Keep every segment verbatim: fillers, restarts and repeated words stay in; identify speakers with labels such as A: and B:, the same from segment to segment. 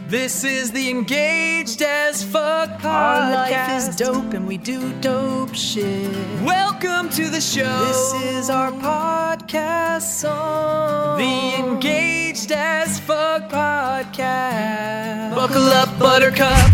A: This is the Engaged as Fuck podcast.
B: Our life is dope and we do dope shit.
A: Welcome to the show.
B: This is our podcast song.
A: The Engaged as Fuck podcast. Buckle up, Buttercup.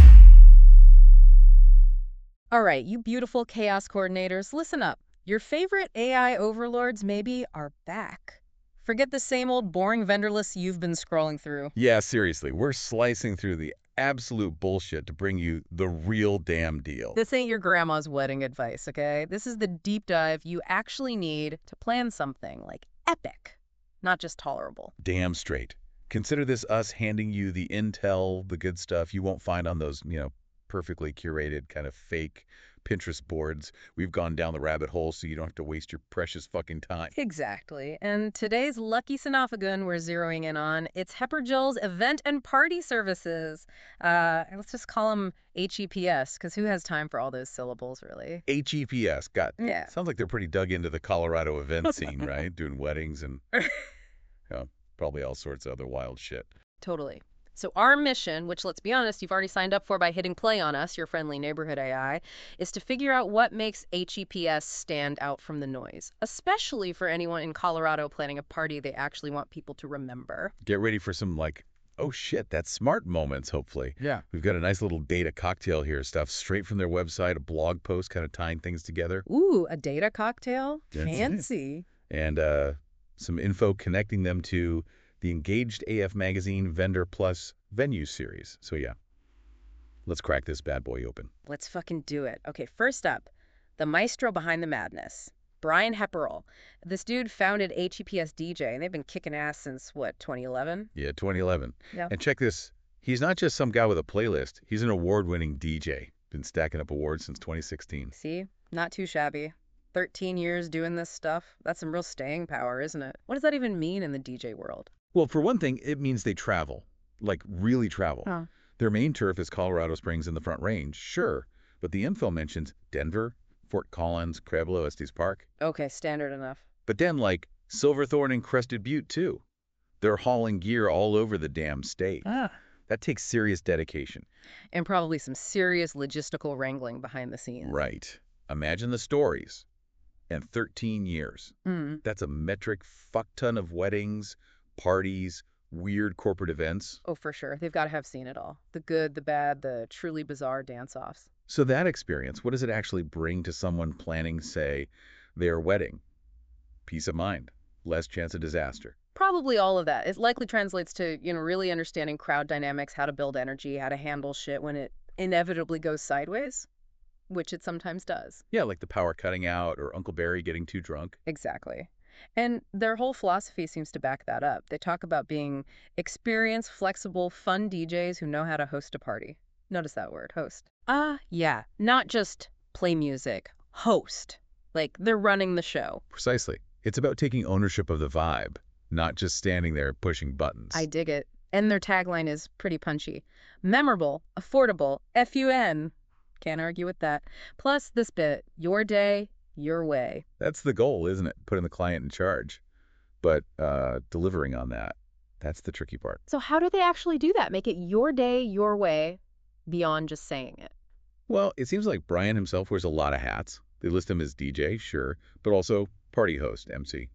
C: All right, you beautiful chaos coordinators, listen up. Your favorite A I overlords maybe are back. Forget the same old boring vendor lists you've been scrolling through.
D: Yeah, seriously, we're slicing through the absolute bullshit to bring you the real damn deal.
C: This ain't your grandma's wedding advice, okay? This is the deep dive you actually need to plan something like epic, not just tolerable.
D: Damn straight. Consider this us handing you the intel, the good stuff you won't find on those, you know, perfectly curated kind of fake Pinterest boards. We've gone down the rabbit hole so you don't have to waste your precious fucking time.
C: Exactly. And today's lucky Sanofagun we're zeroing in on, it's Heppergill's event and party services. Uh, let's just call them H E P S, because who has time for all those syllables, really?
D: H E P S. Got,
C: Yeah.
D: Sounds like they're pretty dug into the Colorado event scene, right? Doing weddings and you know, probably all sorts of other wild shit.
C: Totally. So our mission, which let's be honest, you've already signed up for by hitting play on us, your friendly neighborhood A I, is to figure out what makes H E P S stand out from the noise, especially for anyone in Colorado planning a party they actually want people to remember.
D: Get ready for some, like, oh shit, that's smart moments, hopefully.
E: Yeah.
D: We've got a nice little data cocktail here, stuff straight from their website, a blog post kind of tying things together,
C: Ooh, a data cocktail?
D: That's it.
C: Fancy.
D: and uh, some info connecting them to the Engaged A F Magazine Vendor Plus Venue series. So yeah, let's crack this bad boy open.
C: Let's fucking do it. Okay, first up, the maestro behind the madness, Brian Hepperl. This dude founded H E P S D J, and they've been kicking ass since, what, twenty eleven?
D: Yeah, twenty eleven.
C: Yeah.
D: And check this. He's not just some guy with a playlist. He's an award-winning D J. Been stacking up awards since twenty sixteen.
C: See? Not too shabby. thirteen years doing this stuff. That's some real staying power, isn't it? What does that even mean in the D J world?
D: Well, for one thing, it means they travel. Like, really travel.
C: Huh.
D: Their main turf is Colorado Springs in the Front Range, sure. But the info mentions Denver, Fort Collins, Pueblo, Estes Park.
C: Okay, standard enough.
D: But then, like, Silverthorne and Crested Butte, too. They're hauling gear all over the damn state.
C: Ah.
D: That takes serious dedication.
C: And probably some serious logistical wrangling behind the scenes.
D: Right. Imagine the stories. And thirteen years.
C: Mm.
D: That's a metric fuck ton of weddings, parties, weird corporate events.
C: Oh, for sure. They've got to have seen it all. The good, the bad, the truly bizarre dance-offs.
D: So that experience, what does it actually bring to someone planning, say, their wedding? Peace of mind, less chance of disaster.
C: Probably all of that. It likely translates to, you know, really understanding crowd dynamics, how to build energy, how to handle shit when it inevitably goes sideways, which it sometimes does.
D: Yeah, like the power cutting out or Uncle Barry getting too drunk.
C: Exactly. And their whole philosophy seems to back that up. They talk about being experienced, flexible, fun D Js who know how to host a party. Notice that word, host. Ah, uh, yeah. Not just play music, host. Like, they're running the show.
D: Precisely. It's about taking ownership of the vibe, not just standing there pushing buttons.
C: I dig it. And their tagline is pretty punchy. Memorable, affordable, F U N. Can't argue with that. Plus this bit, your day, your way.
D: That's the goal, isn't it? Putting the client in charge. But uh, delivering on that, that's the tricky part.
C: So how do they actually do that? Make it your day, your way, beyond just saying it?
D: Well, it seems like Brian himself wears a lot of hats. They list him as D J, sure, but also party host, M C.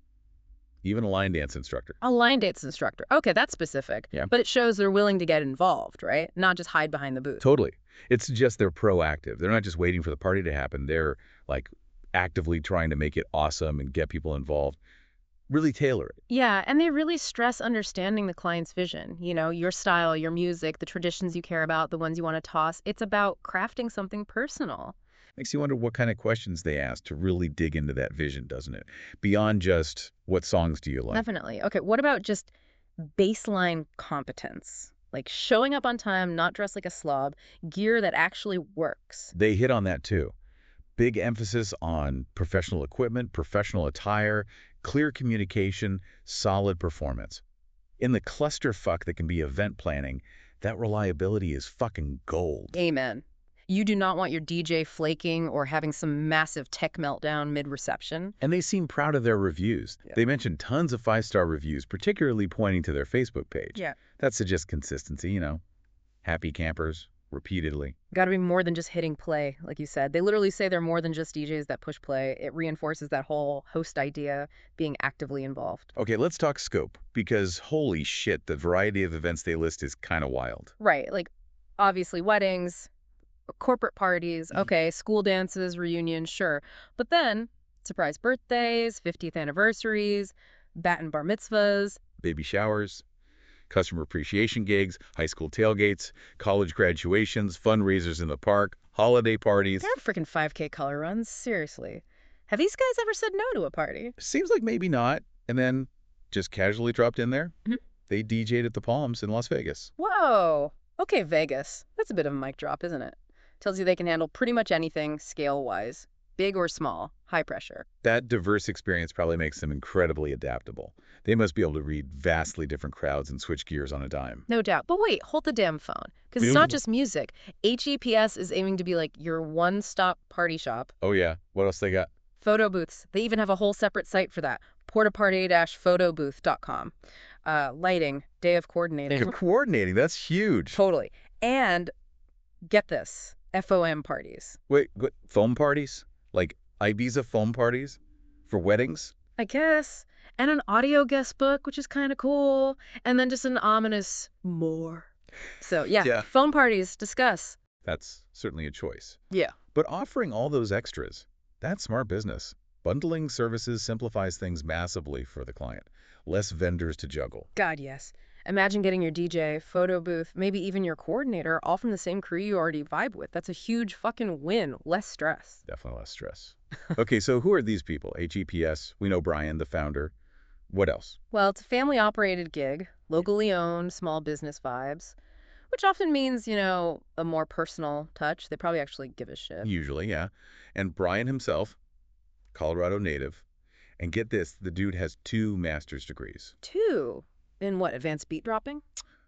D: Even a line dance instructor.
C: A line dance instructor. Okay, that's specific.
D: Yeah.
C: But it shows they're willing to get involved, right? Not just hide behind the booth.
D: Totally. It's just they're proactive. They're not just waiting for the party to happen. They're like actively trying to make it awesome and get people involved. Really tailor it.
C: Yeah, and they really stress understanding the client's vision. You know, your style, your music, the traditions you care about, the ones you want to toss. It's about crafting something personal.
D: Makes you wonder what kind of questions they ask to really dig into that vision, doesn't it? Beyond just what songs do you like?
C: Definitely. Okay, what about just baseline competence? Like showing up on time, not dressed like a slob, gear that actually works.
D: They hit on that too. Big emphasis on professional equipment, professional attire, clear communication, solid performance. In the clusterfuck that can be event planning, that reliability is fucking gold.
C: Amen. You do not want your D J flaking or having some massive tech meltdown mid-reception.
D: And they seem proud of their reviews.
C: Yeah.
D: They mentioned tons of five-star reviews, particularly pointing to their Facebook page.
C: Yeah.
D: That suggests consistency, you know, happy campers, repeatedly.
C: Got to be more than just hitting play, like you said. They literally say they're more than just D Js that push play. It reinforces that whole host idea, being actively involved.
D: Okay, let's talk scope, because holy shit, the variety of events they list is kind of wild.
C: Right, like obviously weddings, corporate parties, okay, school dances, reunions, sure. But then surprise birthdays, fiftieth anniversaries, bat and bar mitzvahs.
D: Baby showers, customer appreciation gigs, high school tailgates, college graduations, fundraisers in the park, holiday parties.
C: They're freaking five K color runs, seriously. Have these guys ever said no to a party?
D: Seems like maybe not. And then just casually dropped in there.
C: Mhm.
D: They D J'd at the Palms in Las Vegas.
C: Whoa. Okay, Vegas. That's a bit of a mic drop, isn't it? Tells you they can handle pretty much anything scale-wise, big or small, high pressure.
D: That diverse experience probably makes them incredibly adaptable. They must be able to read vastly different crowds and switch gears on a dime.
C: No doubt. But wait, hold the damn phone. Because it's
D: Ew.
C: not just music. H E P S is aiming to be like your one-stop party shop.
D: Oh yeah, what else they got?
C: Photo booths. They even have a whole separate site for that. portaparty dash photo booth dot com. Uh, lighting, day of coordinating.
D: Coordinating, that's huge.
C: Totally. And get this, F O M parties.
D: Wait, what, foam parties? Like Ibiza foam parties? For weddings?
C: I guess. And an audio guest book, which is kind of cool. And then just an ominous more. So, yeah,
D: Yeah.
C: phone parties, discuss.
D: That's certainly a choice.
C: Yeah.
D: But offering all those extras, that's smart business. Bundling services simplifies things massively for the client. Less vendors to juggle.
C: God, yes. Imagine getting your D J, photo booth, maybe even your coordinator, all from the same crew you already vibe with. That's a huge fucking win. Less stress.
D: Definitely less stress. Okay, so who are these people? H E P S, we know Brian, the founder. What else?
C: Well, it's a family-operated gig, locally owned, small business vibes, which often means, you know, a more personal touch. They probably actually give a shit.
D: Usually, yeah. And Brian himself, Colorado native. And get this, the dude has two master's degrees.
C: Two. In what, advanced beat dropping?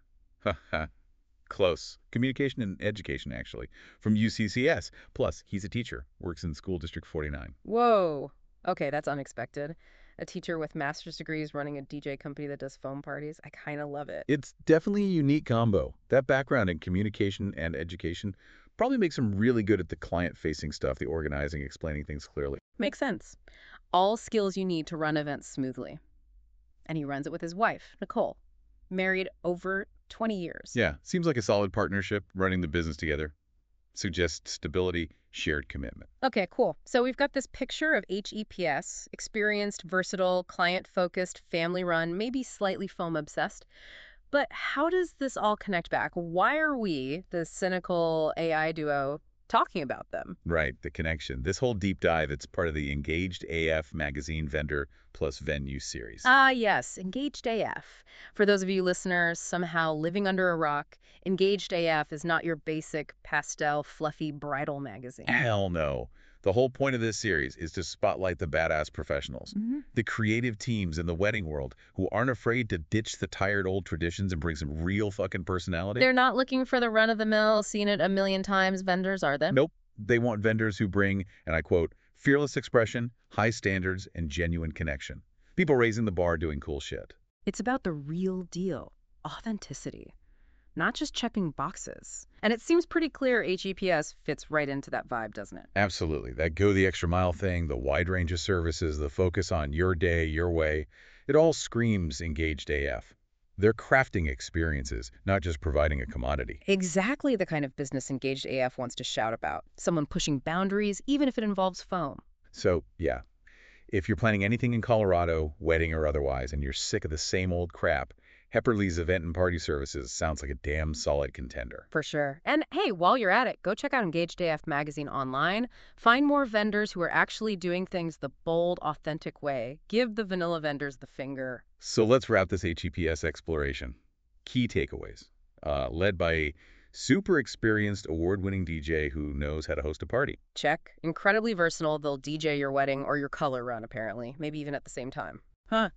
D: Haha. Close. Communication and education, actually. From U C C S. Plus, he's a teacher. Works in School District forty-nine.
C: Whoa. Okay, that's unexpected. A teacher with master's degrees running a D J company that does foam parties. I kind of love it.
D: It's definitely a unique combo. That background in communication and education probably makes him really good at the client-facing stuff, the organizing, explaining things clearly.
C: Makes sense. All skills you need to run events smoothly. And he runs it with his wife, Nicole. Married over twenty years.
D: Yeah, seems like a solid partnership, running the business together. Suggests stability, shared commitment.
C: Okay, cool. So we've got this picture of H E P S, experienced, versatile, client-focused, family-run, maybe slightly foam-obsessed. But how does this all connect back? Why are we, the cynical A I duo, talking about them?
D: Right, the connection. This whole deep dive, it's part of the Engaged A F magazine vendor plus venue series.
C: Ah, yes, Engaged A F. For those of you listeners somehow living under a rock, Engaged A F is not your basic pastel, fluffy bridal magazine.
D: Hell no. The whole point of this series is to spotlight the badass professionals,
C: Mhm.
D: the creative teams in the wedding world who aren't afraid to ditch the tired old traditions and bring some real fucking personality.
C: They're not looking for the run-of-the-mill, seen it a million times vendors, are they?
D: Nope. They want vendors who bring, and I quote, fearless expression, high standards, and genuine connection. People raising the bar doing cool shit.
C: It's about the real deal, authenticity, not just checking boxes. And it seems pretty clear H E P S fits right into that vibe, doesn't it?
D: Absolutely. That go the extra mile thing, the wide range of services, the focus on your day, your way, it all screams Engaged A F. They're crafting experiences, not just providing a commodity.
C: Exactly the kind of business Engaged A F wants to shout about. Someone pushing boundaries, even if it involves foam.
D: So, yeah, if you're planning anything in Colorado, wedding or otherwise, and you're sick of the same old crap, Hepperly's event and party services sounds like a damn solid contender.
C: For sure. And hey, while you're at it, go check out Engaged A F magazine online. Find more vendors who are actually doing things the bold, authentic way. Give the vanilla vendors the finger.
D: So let's wrap this H E P S exploration. Key takeaways, uh, led by a super experienced award-winning D J who knows how to host a party.
C: Check. Incredibly versatile. They'll D J your wedding or your color run, apparently. Maybe even at the same time. Huh.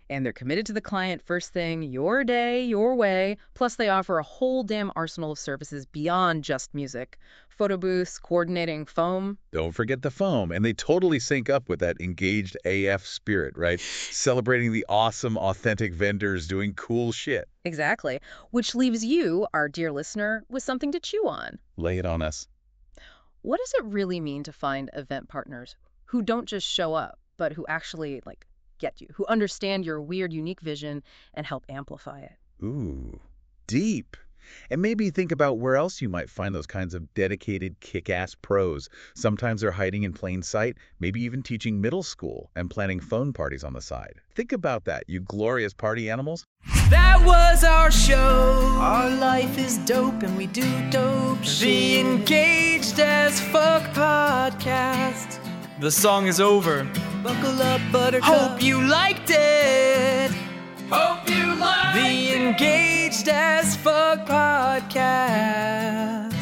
C: And they're committed to the client first thing, your day, your way. Plus, they offer a whole damn arsenal of services beyond just music. Photo booths, coordinating foam.
D: Don't forget the foam. And they totally sync up with that engaged A F spirit, right? Celebrating the awesome, authentic vendors doing cool shit.
C: Exactly. Which leaves you, our dear listener, with something to chew on.
D: Lay it on us.
C: What does it really mean to find event partners who don't just show up, but who actually, like, get you, who understand your weird, unique vision and help amplify it?
D: Ooh, deep. And maybe think about where else you might find those kinds of dedicated, kick-ass pros. Sometimes they're hiding in plain sight, maybe even teaching middle school and planning phone parties on the side. Think about that, you glorious party animals.
A: That was our show.
B: Our life is dope and we do dope shit.
A: The Engaged as Fuck podcast. The song is over.
B: Buckle up, buttercup.
A: Hope you liked it. Hope you liked the Engaged as Fuck podcast.